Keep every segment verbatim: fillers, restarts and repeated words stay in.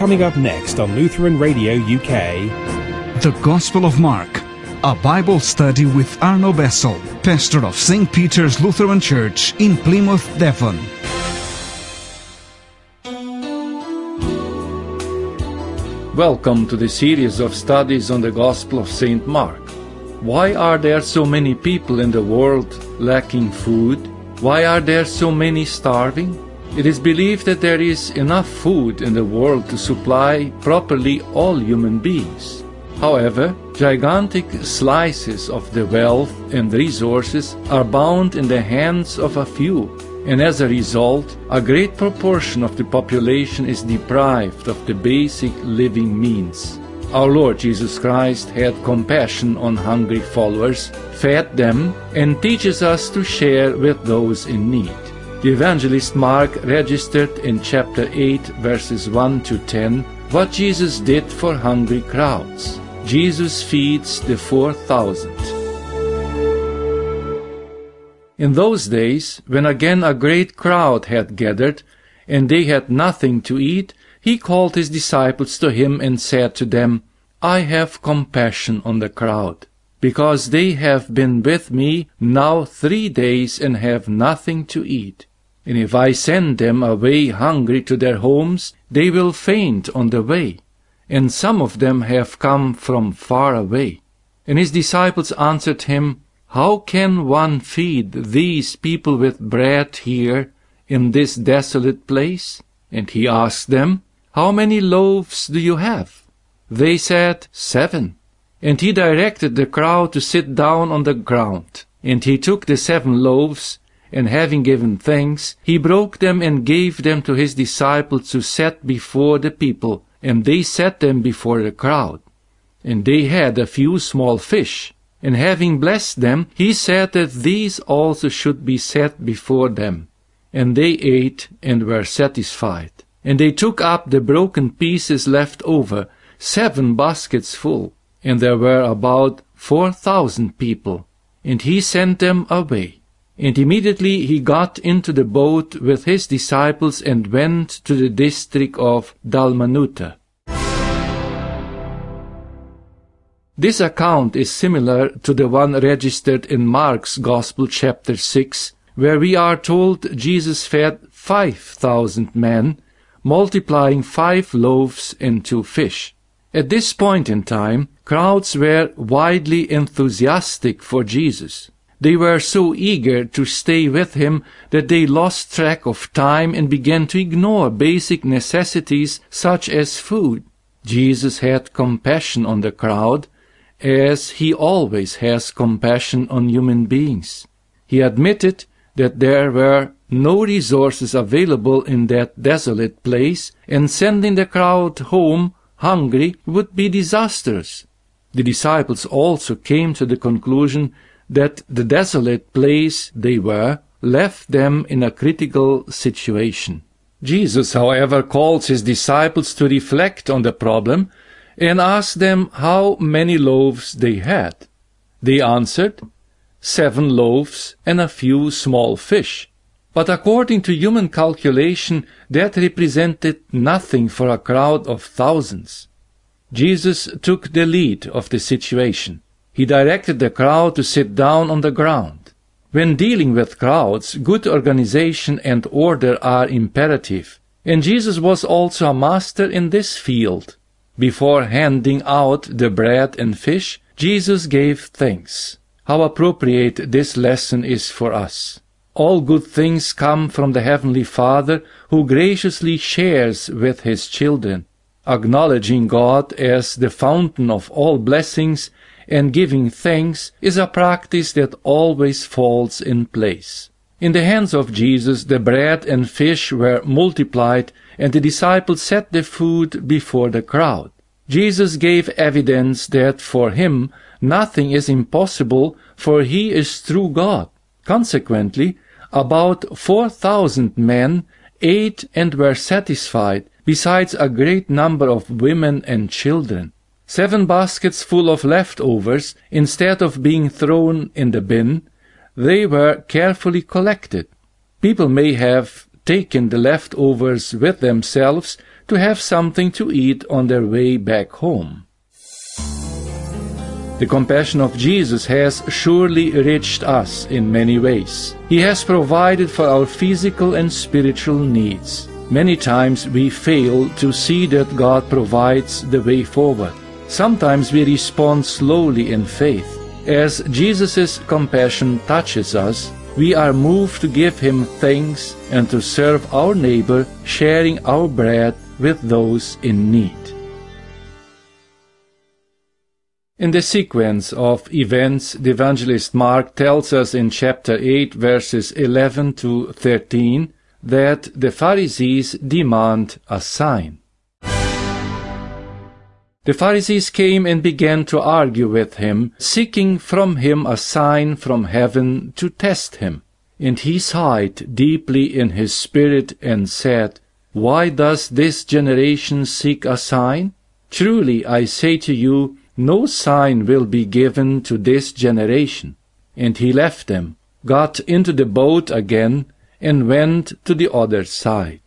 Coming up next on Lutheran Radio U K, The Gospel of Mark, a Bible study with Arno Bessel, pastor of Saint Peter's Lutheran Church in Plymouth, Devon. Welcome to the series of studies on the Gospel of Saint Mark. Why are there so many people in the world lacking food? Why are there so many starving? It is believed that there is enough food in the world to supply properly all human beings. However, gigantic slices of the wealth and resources are bound in the hands of a few, and as a result, a great proportion of the population is deprived of the basic living means. Our Lord Jesus Christ had compassion on hungry followers, fed them, and teaches us to share with those in need. The evangelist Mark registered in chapter eight, verses one to ten, what Jesus did for hungry crowds. Jesus feeds the four thousand. In those days, when again a great crowd had gathered, and they had nothing to eat, he called his disciples to him and said to them, I have compassion on the crowd, because they have been with me now three days and have nothing to eat. And if I send them away hungry to their homes, they will faint on the way. And some of them have come from far away. And his disciples answered him, How can one feed these people with bread here in this desolate place? And he asked them, How many loaves do you have? They said, Seven. And he directed the crowd to sit down on the ground. And he took the seven loaves, and having given thanks, he broke them and gave them to his disciples to set before the people, and they set them before the crowd. And they had a few small fish, and having blessed them, he said that these also should be set before them. And they ate and were satisfied. And they took up the broken pieces left over, seven baskets full, and there were about four thousand people. And he sent them away. And immediately he got into the boat with his disciples and went to the district of Dalmanuta. This account is similar to the one registered in Mark's Gospel chapter six, where we are told Jesus fed five thousand men, multiplying five loaves and two fish. At this point in time, crowds were widely enthusiastic for Jesus. They were so eager to stay with him that they lost track of time and began to ignore basic necessities such as food. Jesus had compassion on the crowd, as he always has compassion on human beings. He admitted that there were no resources available in that desolate place, and sending the crowd home hungry would be disastrous. The disciples also came to the conclusion that the desolate place they were left them in a critical situation. Jesus, however, calls his disciples to reflect on the problem and asked them how many loaves they had. They answered, Seven loaves and a few small fish. But according to human calculation, that represented nothing for a crowd of thousands. Jesus took the lead of the situation. He directed the crowd to sit down on the ground. When dealing with crowds, good organization and order are imperative, and Jesus was also a master in this field. Before handing out the bread and fish, Jesus gave thanks. How appropriate this lesson is for us. All good things come from the Heavenly Father, who graciously shares with his children. Acknowledging God as the fountain of all blessings and giving thanks is a practice that always falls in place. In the hands of Jesus, the bread and fish were multiplied, and the disciples set the food before the crowd. Jesus gave evidence that for him nothing is impossible, for he is true God. Consequently, about four thousand men ate and were satisfied, besides a great number of women and children. Seven baskets full of leftovers, instead of being thrown in the bin, they were carefully collected. People may have taken the leftovers with themselves to have something to eat on their way back home. The compassion of Jesus has surely reached us in many ways. He has provided for our physical and spiritual needs. Many times we fail to see that God provides the way forward. Sometimes we respond slowly in faith. As Jesus' compassion touches us, we are moved to give Him thanks and to serve our neighbor, sharing our bread with those in need. In the sequence of events, the evangelist Mark tells us in chapter eight, verses eleven to thirteen, that the Pharisees demand a sign. The Pharisees came and began to argue with him, seeking from him a sign from heaven to test him. And he sighed deeply in his spirit and said, "Why does this generation seek a sign? Truly I say to you, no sign will be given to this generation." And he left them, got into the boat again, and went to the other side.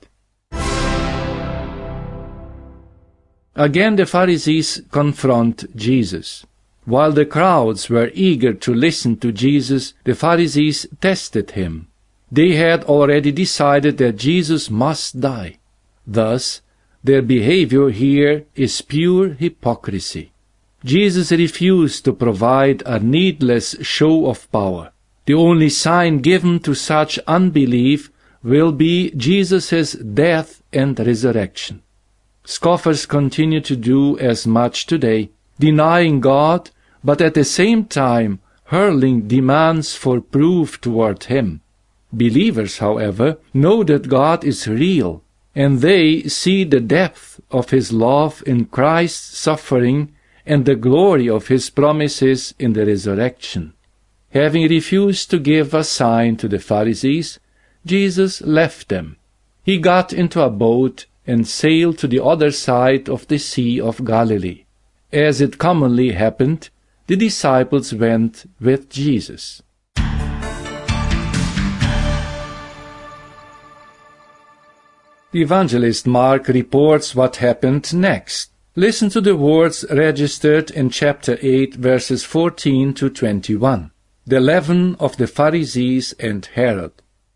Again the Pharisees confront Jesus. While the crowds were eager to listen to Jesus, the Pharisees tested him. They had already decided that Jesus must die. Thus, their behavior here is pure hypocrisy. Jesus refused to provide a needless show of power. The only sign given to such unbelief will be Jesus' death and resurrection. Scoffers continue to do as much today, denying God, but at the same time hurling demands for proof toward Him. Believers, however, know that God is real, and they see the depth of His love in Christ's suffering and the glory of His promises in the resurrection. Having refused to give a sign to the Pharisees, Jesus left them. He got into a boat and sailed to the other side of the Sea of Galilee. As it commonly happened, the disciples went with Jesus. The evangelist Mark reports what happened next. Listen to the words registered in chapter eight, verses fourteen to twenty-one. The leaven of the Pharisees and Herod.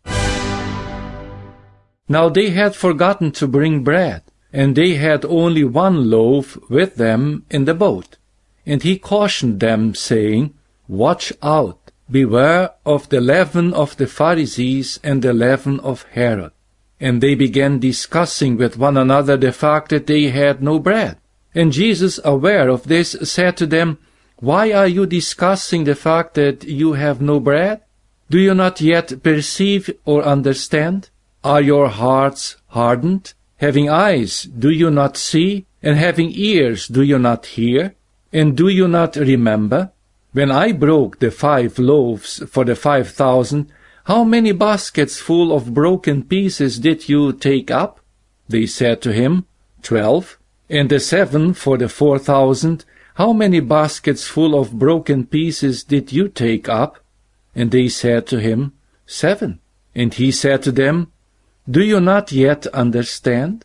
Now they had forgotten to bring bread, and they had only one loaf with them in the boat. And he cautioned them, saying, "Watch out, beware of the leaven of the Pharisees and the leaven of Herod." And they began discussing with one another the fact that they had no bread. And Jesus, aware of this, said to them, "Why are you discussing the fact that you have no bread? Do you not yet perceive or understand? Are your hearts hardened? Having eyes, do you not see? And having ears, do you not hear? And do you not remember? When I broke the five loaves for the five thousand, how many baskets full of broken pieces did you take up?" They said to him, Twelve. And the seven for the four thousand, how many baskets full of broken pieces did you take up? And they said to him, Seven. And he said to them, Do you not yet understand?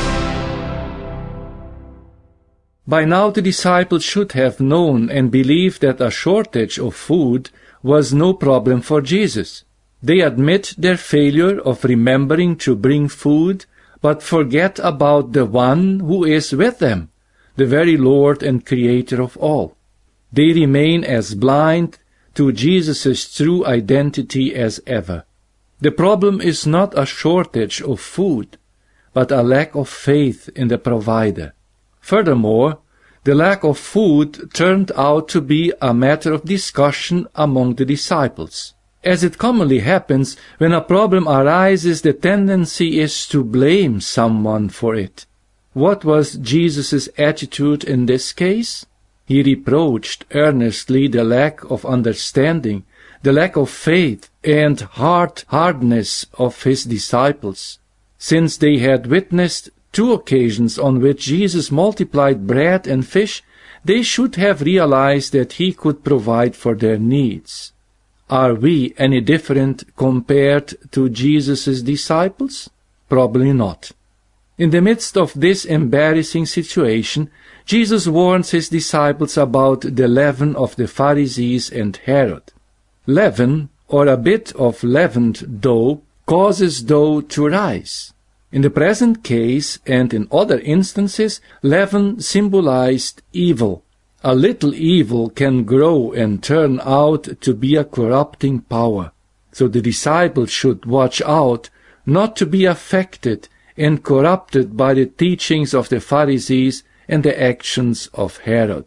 By now the disciples should have known and believed that a shortage of food was no problem for Jesus. They admit their failure of remembering to bring food, but forget about the one who is with them, the very Lord and Creator of all. They remain as blind to Jesus' true identity as ever. The problem is not a shortage of food, but a lack of faith in the provider. Furthermore, the lack of food turned out to be a matter of discussion among the disciples. As it commonly happens, when a problem arises, the tendency is to blame someone for it. What was Jesus' attitude in this case? He reproached earnestly the lack of understanding, the lack of faith, and heart-hardness of his disciples. Since they had witnessed two occasions on which Jesus multiplied bread and fish, they should have realized that he could provide for their needs. Are we any different compared to Jesus' disciples? Probably not. In the midst of this embarrassing situation, Jesus warns his disciples about the leaven of the Pharisees and Herod. Leaven, or a bit of leavened dough, causes dough to rise. In the present case, and in other instances, leaven symbolized evil. A little evil can grow and turn out to be a corrupting power. So the disciples should watch out not to be affected and corrupted by the teachings of the Pharisees and the actions of Herod.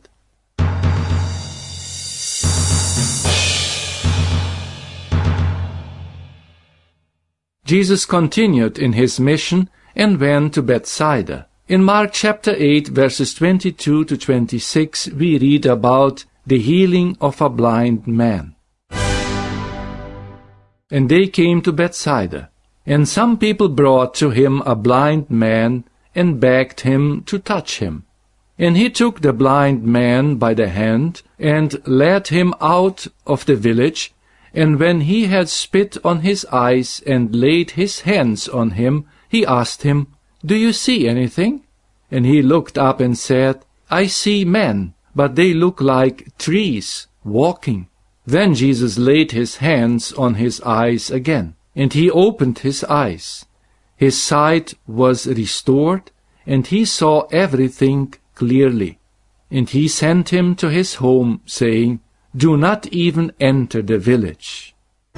Jesus continued in his mission and went to Bethsaida. In Mark chapter eight, verses twenty-two to twenty-six, we read about the healing of a blind man. And they came to Bethsaida, and some people brought to him a blind man and begged him to touch him. And he took the blind man by the hand and led him out of the village. And when he had spit on his eyes and laid his hands on him, he asked him, "Do you see anything?" And he looked up and said, "I see men, but they look like trees walking." Then Jesus laid his hands on his eyes again, and he opened his eyes. His sight was restored, and he saw everything clearly. And he sent him to his home, saying, "Do not even enter the village."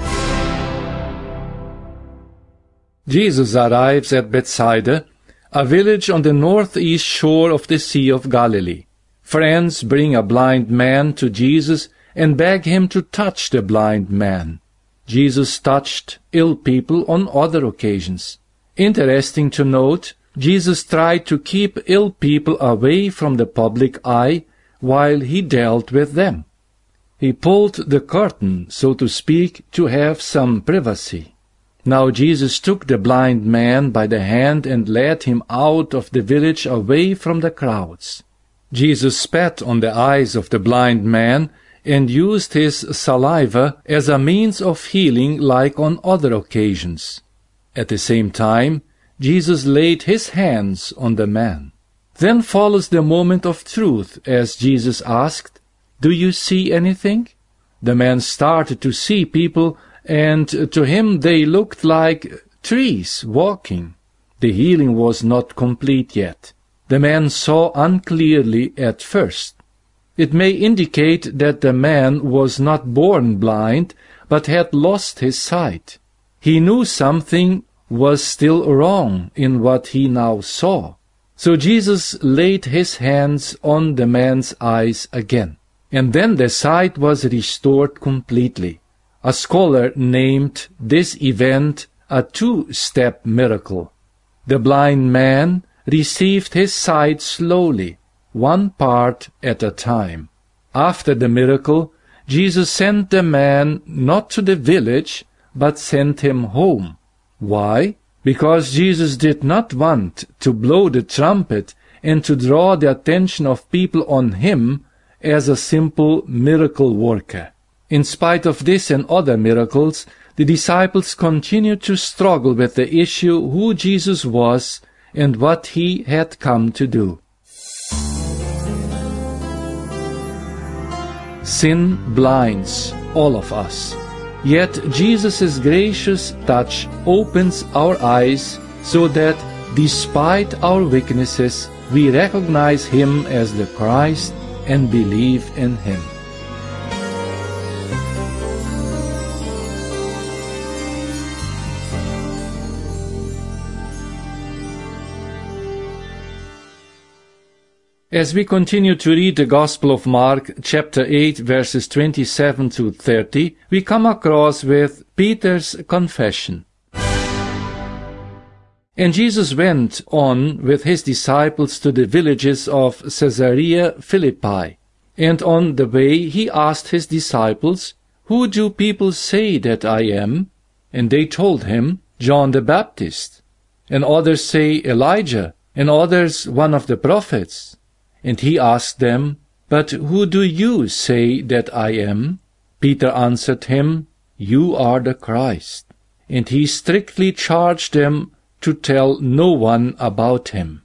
Jesus arrives at Bethsaida, a village on the northeast shore of the Sea of Galilee. Friends bring a blind man to Jesus and beg him to touch the blind man. Jesus touched ill people on other occasions. Interesting to note, Jesus tried to keep ill people away from the public eye while he dealt with them. He pulled the curtain, so to speak, to have some privacy. Now Jesus took the blind man by the hand and led him out of the village away from the crowds. Jesus spat on the eyes of the blind man and used his saliva as a means of healing like on other occasions. At the same time, Jesus laid his hands on the man. Then follows the moment of truth as Jesus asked, "Do you see anything?" The man started to see people, and to him they looked like trees walking. The healing was not complete yet. The man saw unclearly at first. It may indicate that the man was not born blind, but had lost his sight. He knew something was still wrong in what he now saw. So Jesus laid his hands on the man's eyes again. And then the sight was restored completely. A scholar named this event a two-step miracle. The blind man received his sight slowly, one part at a time. After the miracle, Jesus sent the man not to the village, but sent him home. Why? Because Jesus did not want to blow the trumpet and to draw the attention of people on him as a simple miracle worker. In spite of this and other miracles, the disciples continued to struggle with the issue who Jesus was and what he had come to do. Sin blinds all of us. Yet Jesus' gracious touch opens our eyes so that, despite our weaknesses, we recognize him as the Christ and believe in him. As we continue to read the Gospel of Mark, chapter eight, verses twenty-seven to thirty, we come across with Peter's confession. And Jesus went on with his disciples to the villages of Caesarea Philippi. And on the way he asked his disciples, "Who do people say that I am?" And they told him, "John the Baptist. And others say Elijah, and others one of the prophets." And he asked them, "But who do you say that I am?" Peter answered him, "You are the Christ." And he strictly charged them to tell no one about him.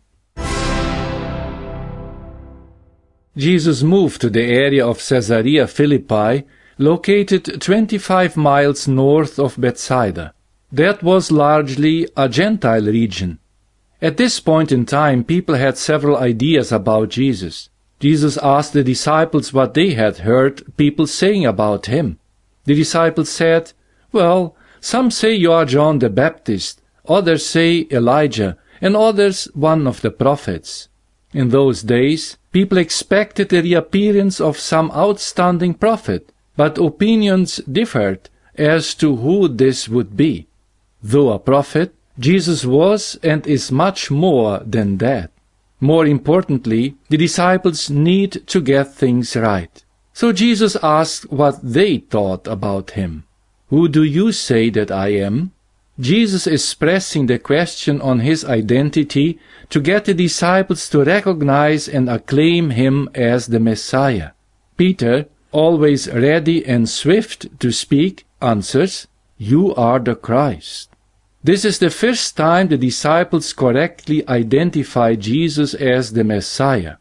Jesus moved to the area of Caesarea Philippi, located twenty-five miles north of Bethsaida. That was largely a Gentile region. At this point in time, people had several ideas about Jesus. Jesus asked the disciples what they had heard people saying about him. The disciples said, "Well, some say you are John the Baptist, others say Elijah, and others one of the prophets." In those days, people expected the reappearance of some outstanding prophet, but opinions differed as to who this would be. Though a prophet, Jesus was and is much more than that. More importantly, the disciples need to get things right. So Jesus asked what they thought about him. "Who do you say that I am?" Jesus is pressing the question on his identity to get the disciples to recognize and acclaim him as the Messiah. Peter, always ready and swift to speak, answers, "You are the Christ." This is the first time the disciples correctly identify Jesus as the Messiah.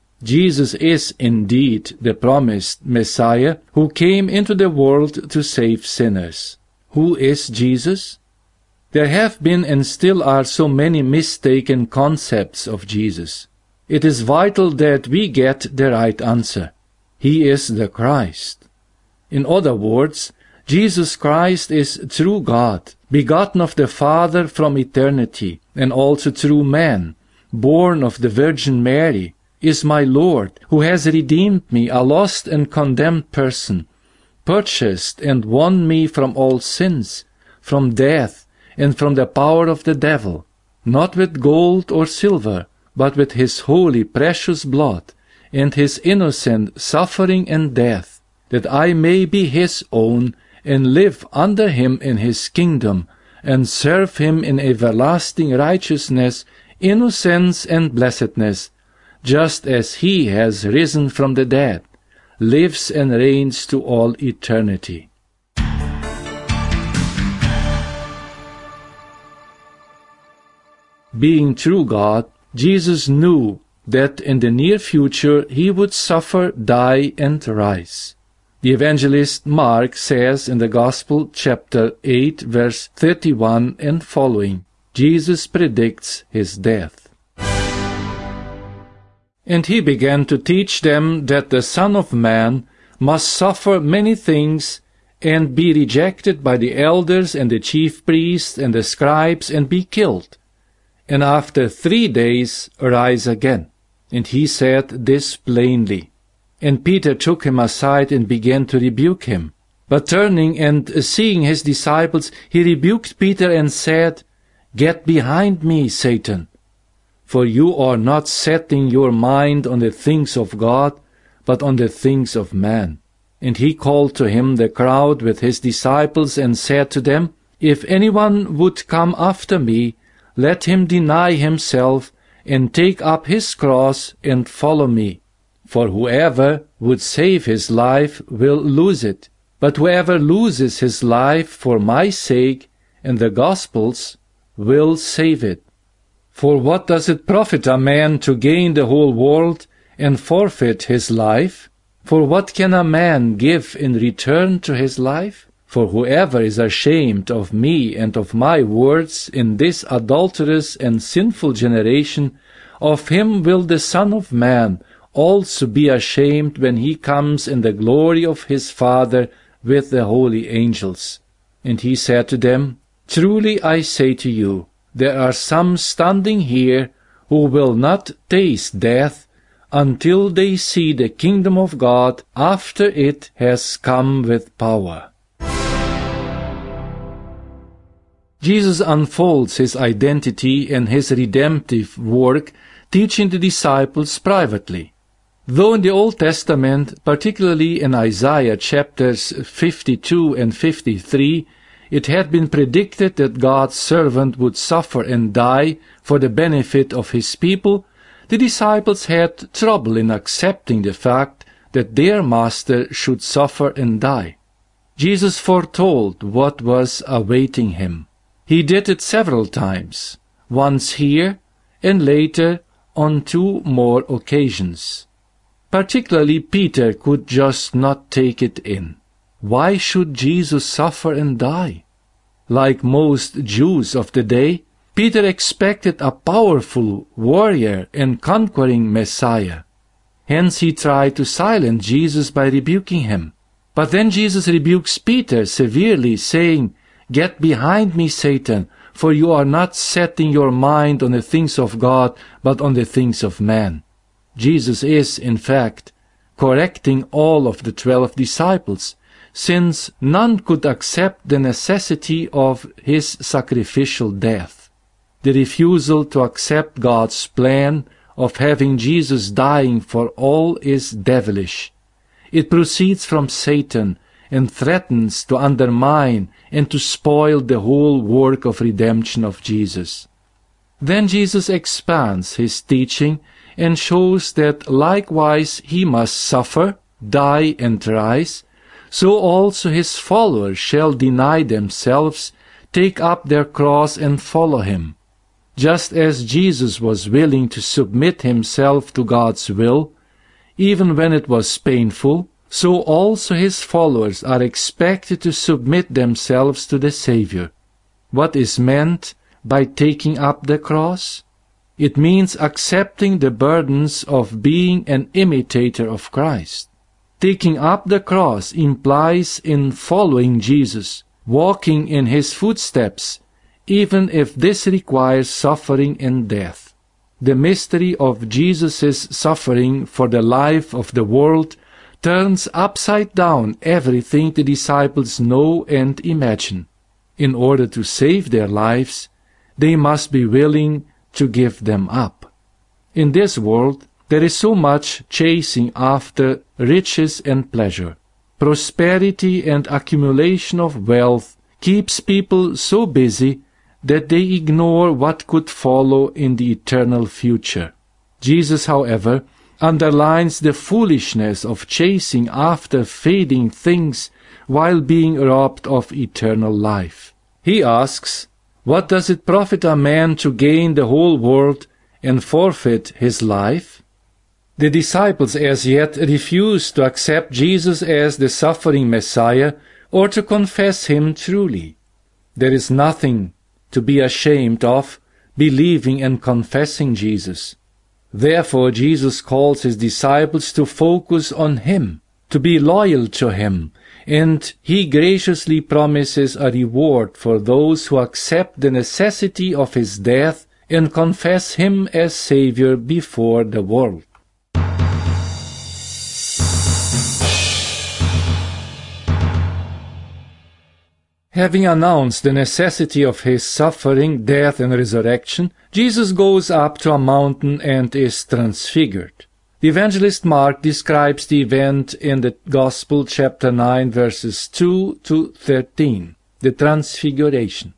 Jesus is indeed the promised Messiah who came into the world to save sinners. Who is Jesus? There have been and still are so many mistaken concepts of Jesus. It is vital that we get the right answer. He is the Christ. In other words, Jesus Christ is true God, begotten of the Father from eternity, and also true man, born of the Virgin Mary, is my Lord, who has redeemed me, a lost and condemned person, purchased and won me from all sins, from death, and from the power of the devil, not with gold or silver, but with his holy precious blood, and his innocent suffering and death, that I may be his own, and live under him in his kingdom, and serve him in everlasting righteousness, innocence, and blessedness, just as he has risen from the dead, lives and reigns to all eternity. Being true God, Jesus knew that in the near future he would suffer, die, and rise. The evangelist Mark says in the Gospel, chapter eight, verse thirty-one and following, Jesus predicts his death. And he began to teach them that the Son of Man must suffer many things, and be rejected by the elders and the chief priests and the scribes, and be killed, and after three days rise again. And he said this plainly. And Peter took him aside and began to rebuke him. But turning and seeing his disciples, he rebuked Peter and said, "Get behind me, Satan, for you are not setting your mind on the things of God, but on the things of man." And he called to him the crowd with his disciples and said to them, "If anyone would come after me, let him deny himself and take up his cross and follow me. For whoever would save his life will lose it, but whoever loses his life for my sake and the gospel's will save it. For what does it profit a man to gain the whole world and forfeit his life? For what can a man give in return to his life? For whoever is ashamed of me and of my words in this adulterous and sinful generation, of him will the Son of Man also be ashamed when he comes in the glory of his Father with the holy angels." And he said to them, "Truly I say to you, there are some standing here who will not taste death until they see the kingdom of God after it has come with power." Jesus unfolds his identity and his redemptive work, teaching the disciples privately. Though in the Old Testament, particularly in Isaiah chapters fifty-two and fifty-three, it had been predicted that God's servant would suffer and die for the benefit of his people, the disciples had trouble in accepting the fact that their master should suffer and die. Jesus foretold what was awaiting him. He did it several times. once here and later on two more occasions. Particularly Peter could just not take it in. Why should Jesus suffer and die? Like most Jews of the day, Peter expected a powerful warrior and conquering Messiah. Hence he tried to silence Jesus by rebuking him. But then Jesus rebukes Peter severely, saying, "Get behind me, Satan, for you are not setting your mind on the things of God, but on the things of man." Jesus is, in fact, correcting all of the twelve disciples, since none could accept the necessity of his sacrificial death. The refusal to accept God's plan of having Jesus dying for all is devilish. It proceeds from Satan and threatens to undermine and to spoil the whole work of redemption of Jesus. Then Jesus expands his teaching and shows that likewise he must suffer, die, and rise, so also his followers shall deny themselves, take up their cross, and follow him. Just as Jesus was willing to submit himself to God's will, even when it was painful, so also his followers are expected to submit themselves to the Savior. What is meant by taking up the cross? It means accepting the burdens of being an imitator of Christ. Taking up the cross implies in following Jesus, walking in his footsteps, even if this requires suffering and death. The mystery of Jesus' suffering for the life of the world turns upside down everything the disciples know and imagine. In order to save their lives, they must be willing to give them up. In this world, there is so much chasing after riches and pleasure. Prosperity and accumulation of wealth keeps people so busy that they ignore what could follow in the eternal future. Jesus, however, underlines the foolishness of chasing after fading things while being robbed of eternal life. He asks, "What does it profit a man to gain the whole world and forfeit his life?" The disciples as yet refused to accept Jesus as the suffering Messiah or to confess him truly. There is nothing to be ashamed of believing and confessing Jesus. Therefore Jesus calls his disciples to focus on him, to be loyal to him, and he graciously promises a reward for those who accept the necessity of his death and confess him as Savior before the world. Having announced the necessity of his suffering, death, and resurrection, Jesus goes up to a mountain and is transfigured. The evangelist Mark describes the event in the Gospel, chapter nine, verses two to thirteen, the Transfiguration.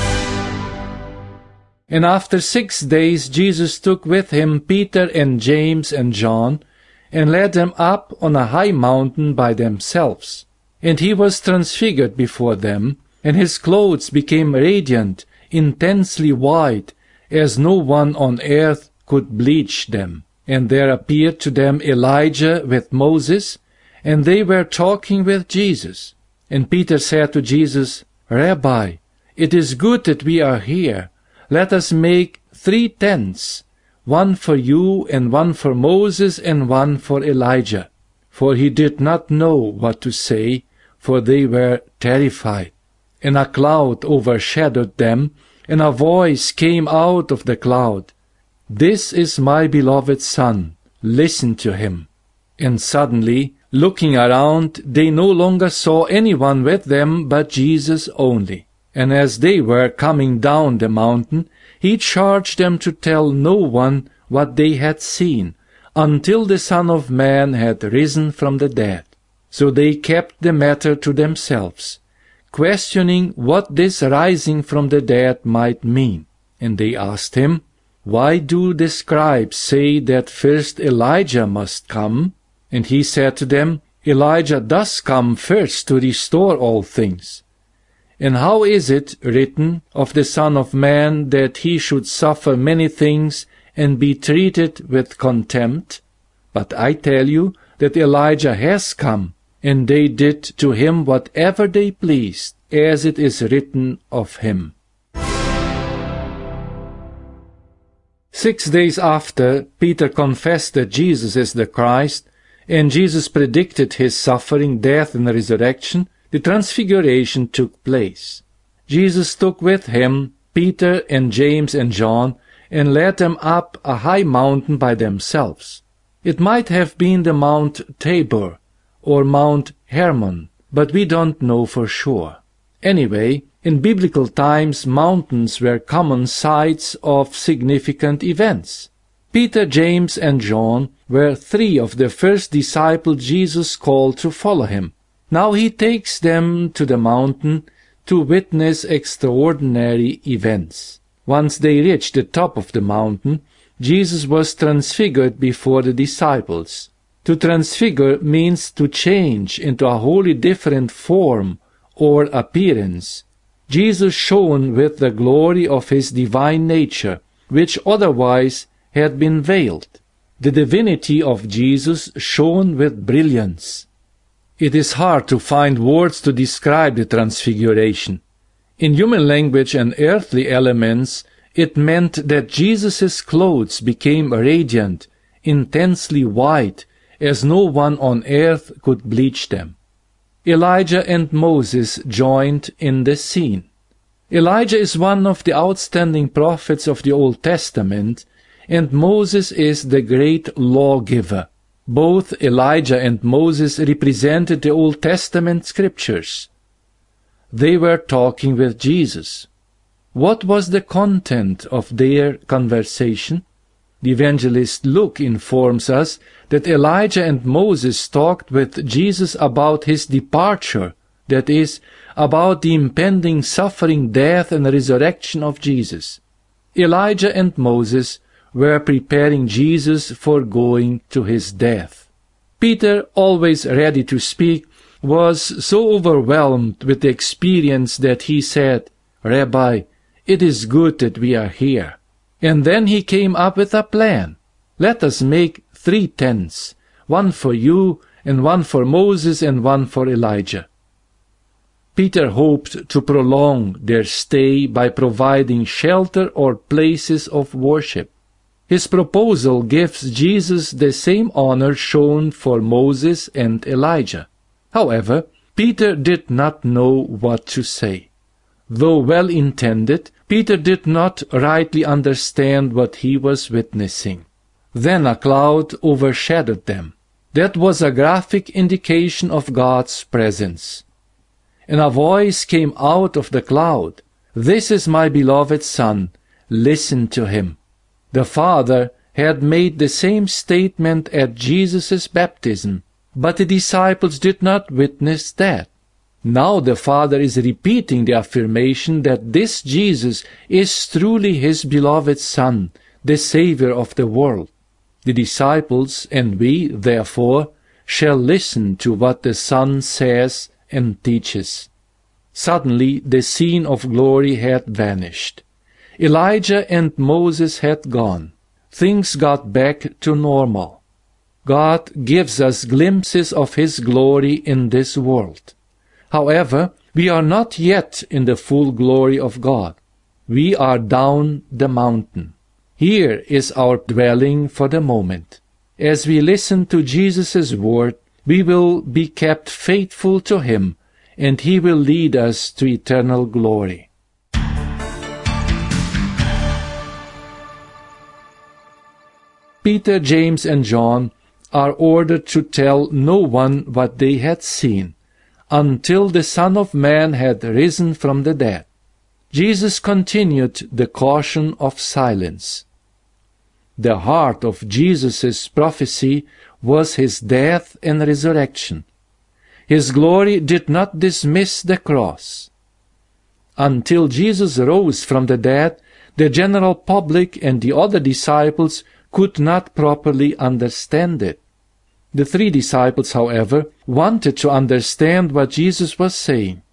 And after six days Jesus took with him Peter and James and John, and led them up on a high mountain by themselves. And he was transfigured before them, and his clothes became radiant, intensely white, as no one on earth could bleach them. And there appeared to them Elijah with Moses, and they were talking with Jesus. And Peter said to Jesus, "Rabbi, it is good that we are here. Let us make three tents, one for you, and one for Moses, and one for Elijah." For he did not know what to say, for they were terrified. And a cloud overshadowed them, and a voice came out of the cloud, "This is my beloved Son, listen to him." And suddenly, looking around, they no longer saw anyone with them but Jesus only. And as they were coming down the mountain, he charged them to tell no one what they had seen, until the Son of Man had risen from the dead. So they kept the matter to themselves, questioning what this rising from the dead might mean. And they asked him, "Why do the scribes say that first Elijah must come?" And he said to them, "Elijah does come first to restore all things. And how is it written of the Son of Man that he should suffer many things and be treated with contempt? But I tell you that Elijah has come, and they did to him whatever they pleased, as it is written of him. Six days after Peter confessed that Jesus is the Christ, and Jesus predicted his suffering, death, and resurrection, the transfiguration took place. Jesus took with him Peter and James and John and led them up a high mountain by themselves. It might have been the Mount Tabor or Mount Hermon, but we don't know for sure. Anyway, in biblical times, mountains were common sites of significant events. Peter, James, and John were three of the first disciples Jesus called to follow him. Now he takes them to the mountain to witness extraordinary events. Once they reached the top of the mountain, Jesus was transfigured before the disciples. To transfigure means to change into a wholly different form or appearance. Jesus shone with the glory of his divine nature, which otherwise had been veiled. The divinity of Jesus shone with brilliance. It is hard to find words to describe the transfiguration. In human language and earthly elements, it meant that Jesus' clothes became radiant, intensely white, as no one on earth could bleach them. Elijah and Moses joined in the scene. Elijah is one of the outstanding prophets of the Old Testament, and Moses is the great lawgiver. Both Elijah and Moses represented the Old Testament scriptures. They were talking with Jesus. What was the content of their conversation? The evangelist Luke informs us that Elijah and Moses talked with Jesus about his departure, that is, about the impending suffering, death, and resurrection of Jesus. Elijah and Moses were preparing Jesus for going to his death. Peter, always ready to speak, was so overwhelmed with the experience that he said, "Rabbi, it is good that we are here." And then he came up with a plan. "Let us make three tents, one for you, and one for Moses, and one for Elijah." Peter hoped to prolong their stay by providing shelter or places of worship. His proposal gives Jesus the same honor shown for Moses and Elijah. However, Peter did not know what to say. Though well-intended, Peter did not rightly understand what he was witnessing. Then a cloud overshadowed them. That was a graphic indication of God's presence. And a voice came out of the cloud, "This is my beloved Son, listen to him." The Father had made the same statement at Jesus' baptism, but the disciples did not witness that. Now the Father is repeating the affirmation that this Jesus is truly his beloved Son, the Savior of the world. The disciples, and we, therefore, shall listen to what the Son says and teaches. Suddenly the scene of glory had vanished. Elijah and Moses had gone. Things got back to normal. God gives us glimpses of his glory in this world. However, we are not yet in the full glory of God. We are down the mountain. Here is our dwelling for the moment. As we listen to Jesus' word, we will be kept faithful to him, and he will lead us to eternal glory. Peter, James, and John are ordered to tell no one what they had seen, until the Son of Man had risen from the dead. Jesus continued the caution of silence. The heart of Jesus' prophecy was his death and resurrection. His glory did not dismiss the cross. Until Jesus rose from the dead, the general public and the other disciples could not properly understand it. The three disciples, however, wanted to understand what Jesus was saying.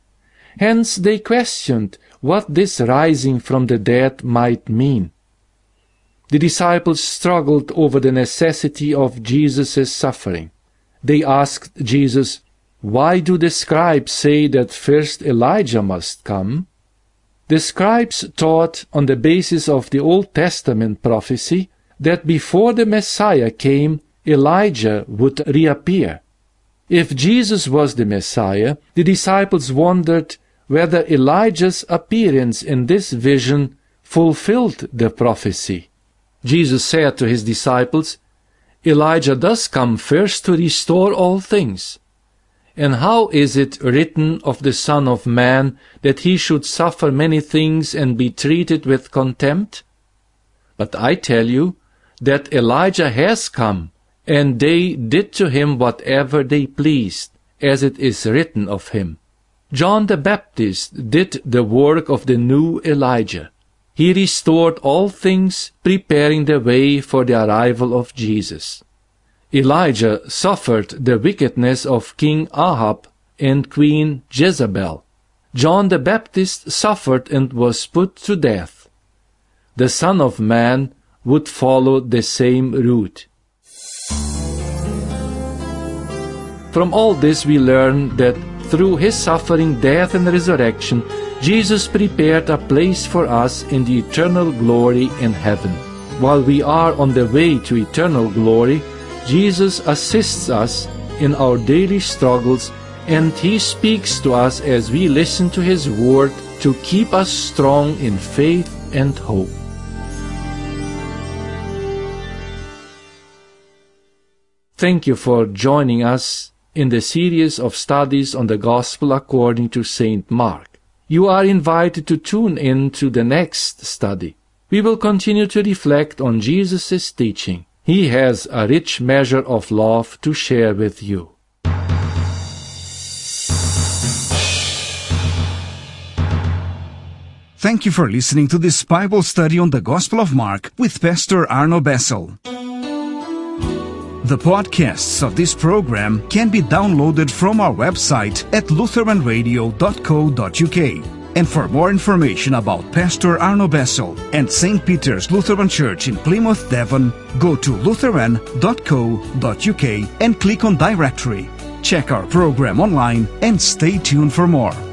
Hence they questioned what this rising from the dead might mean. The disciples struggled over the necessity of Jesus' suffering. They asked Jesus, "Why do the scribes say that first Elijah must come?" The scribes taught on the basis of the Old Testament prophecy that before the Messiah came, Elijah would reappear. If Jesus was the Messiah, the disciples wondered whether Elijah's appearance in this vision fulfilled the prophecy. Jesus said to his disciples, "Elijah does come first to restore all things. And how is it written of the Son of Man that he should suffer many things and be treated with contempt? But I tell you that Elijah has come, and they did to him whatever they pleased, as it is written of him. John the Baptist did the work of the new Elijah. He restored all things, preparing the way for the arrival of Jesus. Elijah suffered the wickedness of King Ahab and Queen Jezebel. John the Baptist suffered and was put to death. The Son of Man would follow the same route." From all this we learn that through his suffering, death, and resurrection, Jesus prepared a place for us in the eternal glory in heaven. While we are on the way to eternal glory, Jesus assists us in our daily struggles, and he speaks to us as we listen to his word to keep us strong in faith and hope. Thank you for joining us in the series of studies on the Gospel according to Saint Mark. You are invited to tune in to the next study. We will continue to reflect on Jesus' teaching. He has a rich measure of love to share with you. Thank you for listening to this Bible study on the Gospel of Mark with Pastor Arno Bessel. The podcasts of this program can be downloaded from our website at lutheran radio dot co dot u k. And for more information about Pastor Arno Bessel and Saint Peter's Lutheran Church in Plymouth, Devon, go to lutheran dot co dot u k and click on Directory. Check our program online and stay tuned for more.